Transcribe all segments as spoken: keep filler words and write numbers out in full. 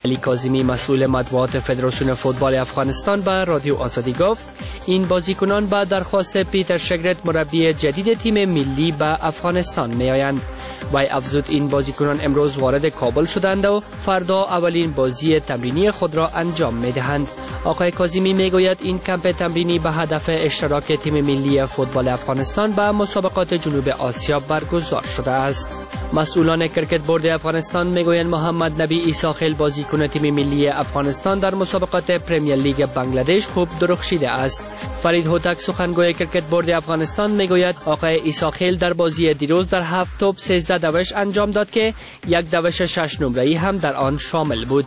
علی کاظمی مسئول مطبوعات فدراسیون فوتبال افغانستان به رادیو آزادی گفت این بازیکنان به درخواست پیتر شگرت مربی جدید تیم ملی به افغانستان می آیند. وی افزود این بازیکنان امروز وارد کابل شدند و فردا اولین بازی تمرینی خود را انجام می دهند. آقای کاظمی می گوید این کمپ تمرینی به هدف اشتراک تیم ملی فوتبال افغانستان به مسابقات جنوب آسیا برگزار شده است. مسئولان کرکت بورد افغانستان می گویند محمد نبی عیسی بازیکن تیم ملی افغانستان در مسابقات پرمیر لیگ بنگلادش خوب درخشیده است. فرید هوتک سخنگوی کرکت بورد افغانستان می گوید آقای عیسی در بازی دیروز در هفت توپ سیزده دوش انجام داد که یک دوش شش نمره‌ای هم در آن شامل بود.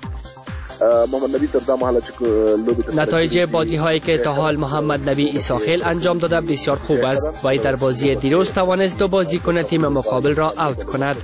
نتایج بازی هایی که تا حال محمد نبی عیسی انجام داده بسیار خوب است. وی در بازی دیروز توانست دو بازیکن تیم مقابل را اوت کند.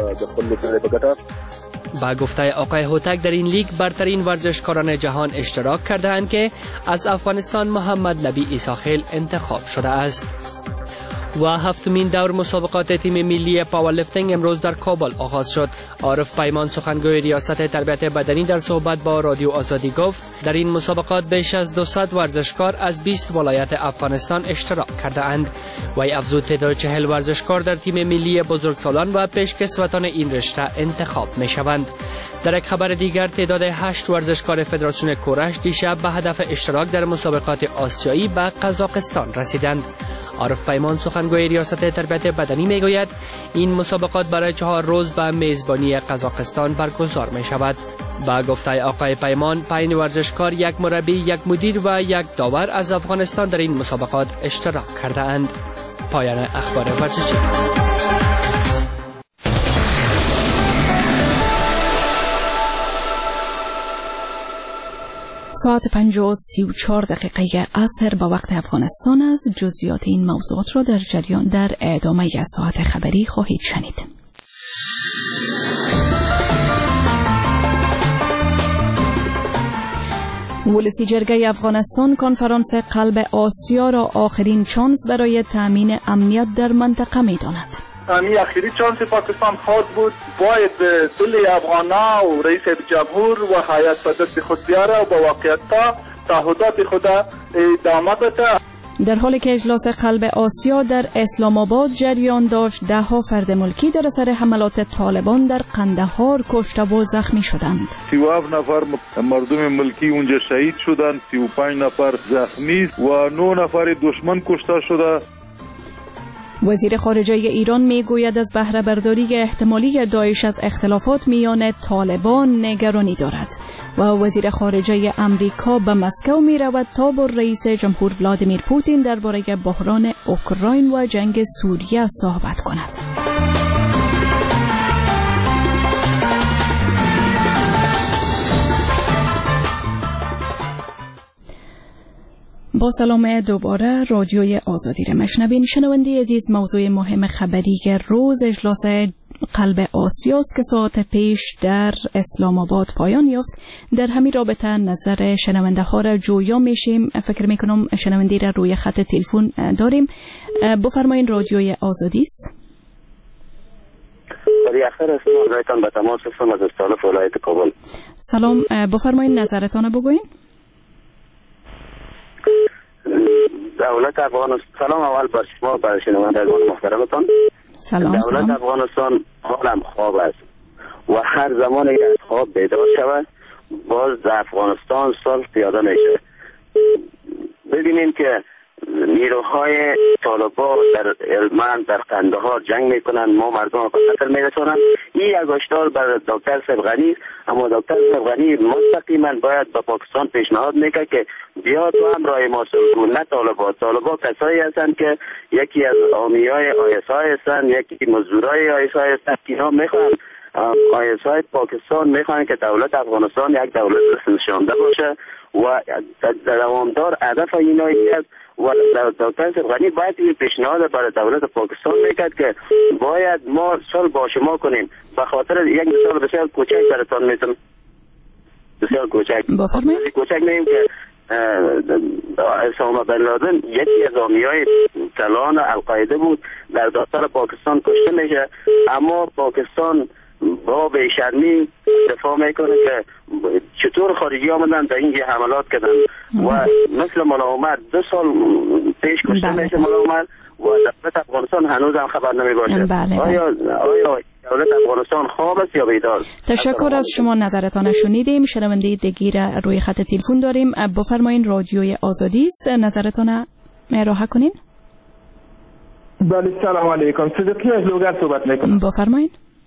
با گفته آقای هوتک در این لیگ برترین ورزشکاران جهان اشتراک کرده‌اند که از افغانستان محمد نبی عیسی انتخاب شده است. و هفتمین دور مسابقات تیم ملی پاورلیفتینگ امروز در کابل آغاز شد. عارف پیمان سخنگوی ریاست تربیت بدنی در صحبت با رادیو آزادی گفت در این مسابقات بیش از دویست ورزشکار از بیست ولایت افغانستان اشتراک کرده اند. وی افزود تعداد چهل ورزشکار در تیم ملی بزرگسالان و پیشکسوتان این رشته انتخاب می شوند. در یک خبر دیگر تعداد هشت ورزشکار فدراسیون کورش دیشب به هدف اشتراک در مسابقات آسیایی به قزاقستان رسیدند. عارف پیمان سخنگوی ریاست تربیت بدنی می گوید این مسابقات برای چهار روز به میزبانی قزاقستان برگزار می شود. با گفته آقای پیمان پنج ورزشکار، یک مربی، یک مدیر و یک داور از افغانستان در این مسابقات اشتراک کرده اند. پایان اخبار ورزشی. ساعت پنج و سی و چهار دقیقه عصر با وقت افغانستان است. جزئیات این موضوعات را در جریان در ادامه ساعت خبری خواهید شنید. ولسی جرگه افغانستان کنفرانس قلب آسیا را آخرین چانس برای تامین امنیت در منطقه می داند. همین اخیری چانس پاکستان خود بود، باید دل افغانا و رئیس جمهور و هیئت به دست خود بیاره و با واقعیت تا تعهدات خود ادامه بده. در حالی که اجلاس قلب آسیا در اسلام آباد جریان داشت، ده ها فرد ملکی در اثر حملات طالبان در قندهار کشته و زخمی شدند. سی و هفت نفر مردم ملکی اونجا شهید شدند، سی و پنج نفر زخمی و نه نفر دشمن کشته شده. وزیر خارجه ایران میگوید از بهره برداری احتمالی داعش از اختلافات میان طالبان نگرانی دارد و وزیر خارجه امریکا به مسکو می رود تا با رئیس جمهور ولادیمیر پوتین درباره بحران اوکراین و جنگ سوریه صحبت کند. با سلام دوباره رادیوی آزادی را مشنوین. شنونده عزیز، موضوع مهم خبری روز اجلاس قلب آسیاست که ساعت پیش در اسلام آباد پایان یافت. در همین رابطه نظر شنونده ها را جویا میشیم. فکر میکنم شنونده را روی خط تلفن داریم. بفرمایید، رادیوی آزادی است. به تماس هستم از استانف ولایت کابل. سلام، بفرمایید نظرتان بگوین. دولت افغانستان، سلام اول بر شما، بر شنوندگان محترمتان. سلام. دولت سلام. افغانستان حالم خواب است و هر زمان که از خواب بیدار شود باز در افغانستان صلح پیاده میشه. ببینیم که نیروهای طالبان در هلمند در قندهار جنگ میکنن، ما مردم به قتل میرسونن. این یک هشدار بر دکتر سبغنی، اما دکتر سبغنی مستقیما باید به پاکستان پیشنهاد میکنه که بیاد و هم راه ما صلح، نه طالبان. طالبان کسایی هستند که یکی از حامیای آی اس آی هستند، یکی مزدورای آی اس آی هستند که اینا میخوان آی اس آی پاکستان میخوان که دولت افغانستان یک دولت نشانده باشه و دوامدار هدف اینا است. و دکتر سبغنی باید این پیشنهاد برای دولت پاکستان میکرد که باید ما صلح با شما کنیم. به خاطر یک مثال بسیار کوچک براتون میتونم، بسیار کوچک کوچک میگم که اسامه بن لادن یکی از حامیای کلان القاعده بود، در داخل پاکستان کشته میشه، اما پاکستان با بیشرمی دفاع میکنه که چطور خارجی آمدن در اینجا حملات کردن و مثل مولا عمر دو سال پیش کشته میشه مولا عمر و دولت افغانستان هنوز هم خبر نمی باشه. بله. آیا آیا دولت افغانستان خواب است یا بیدار؟ تشکر از شما، نظرتان شنیدیم. شنونده دیگر روی خط تلفن داریم. بفرمایین، رادیوی آزادی است، نظرتان مراجعه کنین. بله سلام علیکم، صدیقی از لوگر صحبت میکنم. بفرمایین.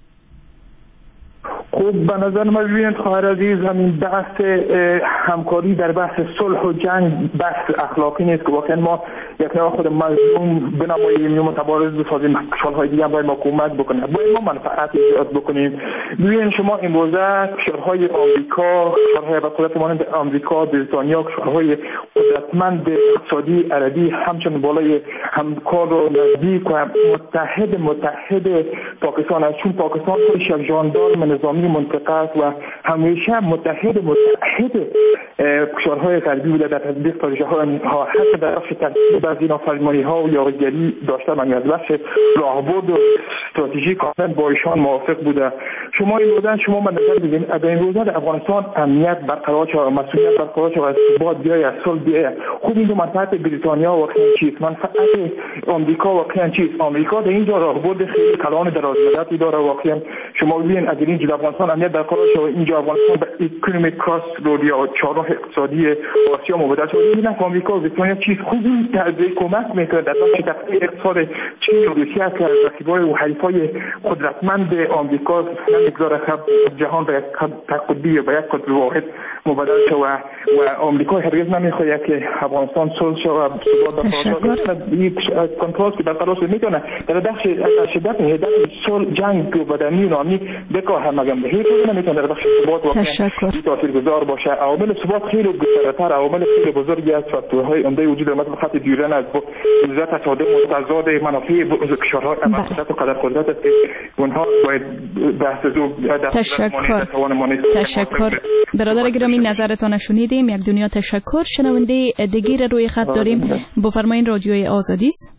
خوب، به نظر من ببینید خواهر عزیز، همین بحث همکاری در بحث صلح و جنگ بحث اخلاقی نیست که واقعا ما یک نوع خود مظلوم بنماییم یا متبارز بسازیم، کشورهای دیگه هم باید ما کمک بکنیم، باید ما منفعت ایجاد بکنیم. ببینید شما امروزه کشورهای آمریکا، کشورهای با قدرت مانند آمریکا، بریتانیا، کشورهای قدرتمند اقتصادی عربی همچنین بالای همکار و نزدیک و متحد متحد پاکستان است، چون پاکستان خودش یک ژاندارم نظامی منطقه است و همیشه متحد متحد کشورهای غربی بوده در تطبیق پروژه‌ها، حتی در بخش تطبیق بعضی نافرمانی‌ها و یاوه‌گری داشته و از بخش راهبرد و استراتژی کاملا با ایشان موافق بوده. شما این روزن شما من نظر بگین در این روزن در افغانستان امنیت برقرار شد، مسئولیت برقرار شد و ثبات بیاید، صلح بیاید. خود این دو منفعت بریتانیا واقعا چیست؟ منفعت آمریکا واقعا چیست؟ آمریکا در اینجا راهبرد خیلی کلان دراز مدتی داره. واقعا شما ببینید اگر اینجا افغانستان امنیت برقرار شد، اینجا افغانستان به اکونومیک کراس رود یا چهارراه اقتصادی آسیا مبادله شد. این نه آمریکا و بریتانیا چیز خوبی تقدیر کمک میکنه در بخش تقویت اقتصاد چین و روسیه که رقیبای و حریفای قدرتمند آمریکا نمیگذاره جهان به یک تقدیر به یک قطب واحد مبادله شد و و آمریکا هرگز نمیخواد که افغانستان صلح شد و ثبات برقرار شد. کنترل که برقرار شد میتونه در بخش شدت هدف صلح جنگ و بدنی و نامی بکاه مگم به هیچ وجه نمیتونه در بخش ثبات واقعا تاثیرگذار باشه. عوامل ثبات خیلی گسترده‌تر، عوامل خیلی بزرگی از فاکتورهای عمده وجود دارد، مثل خط دیورن از وزارت تصادم و تضاد منافع کشورها قدرت و قدر قدرت است که اونها باید بحث زو تشکر تشکر برادر گرامی، نظرتان شنیدیم. یک دنیا تشکر. شنونده دیگر روی خط داریم، بفرمایید، رادیوی آزادی است.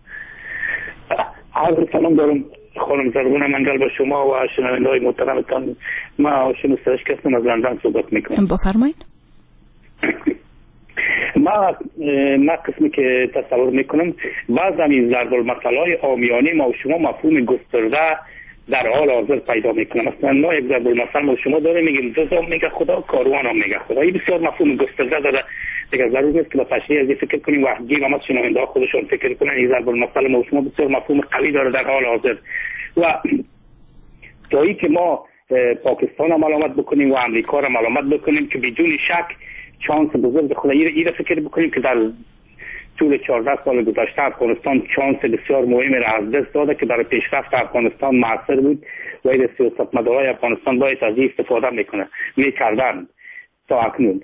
عرض سلام دارم خانم زرگون منگل با شما و شنونده های محترمتان. ما هاشم سرشک هستم، از لندن صحبت میکنم. بفرمایید. ما ما قسمی که تصور میکنم بعض همین ضرب المثل های عامیانه ما و شما مفهوم گسترده در حال حاضر پیدا میکنم. مثلا ما یک ضرب المثل ما و شما داریم، میگیم جزام میگه خدا، کاروان هم میگه خدا. این بسیار مفهوم گسترده داره دیگه، ضرور نیست که با تشریح از فکر کنیم و گیم هم از شنونده ها خودشون فکر کنن. این ضرب المثل ما و شما بسیار مفهوم قوی داره در حال حاضر و جایی که ما پاکستان هم علامت بکنیم و امریکا هم علامت بکنیم که بدون شک چانس بزرگ خدا این فکر بکنیم که در طول چهارده سال گذشته افغانستان چانس بسیار مهمی را از دست داده که برای پیشرفت افغانستان موثر بود و این سیاستمدارای افغانستان باید از این استفاده میکنه میکردن تا اکنون.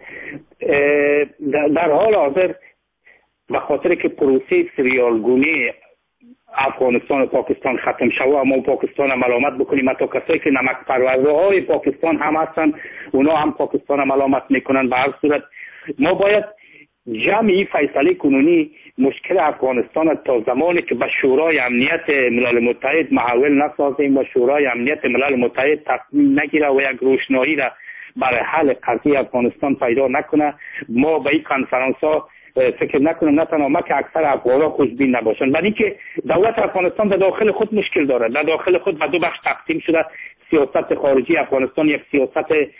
در حال حاضر به خاطر که پروسه سریالگونی افغانستان و پاکستان ختم شود، اما پاکستان هم علامت بکنیم، حتی کسایی که نمک پرورده های پاکستان هم هستن اونا هم پاکستان هم علامت میکنن. به هر صورت ما باید جمعی فیصله کنونی مشکل افغانستان تا زمانی که به شورای امنیت ملل متحد محول نسازیم و شورای امنیت ملل متحد تصمیم نگیره و یک روشنایی را برای حل قضیه افغانستان پیدا نکنه، ما به این کنفرانس ها فکر نکنم، نه تنها ما که اکثر افغان‌ها خوشبین نباشند. برای اینکه دولت افغانستان در داخل خود مشکل دارد، در داخل خود به دو بخش تقسیم شده. سیاست خارجی افغانستان یک سیاست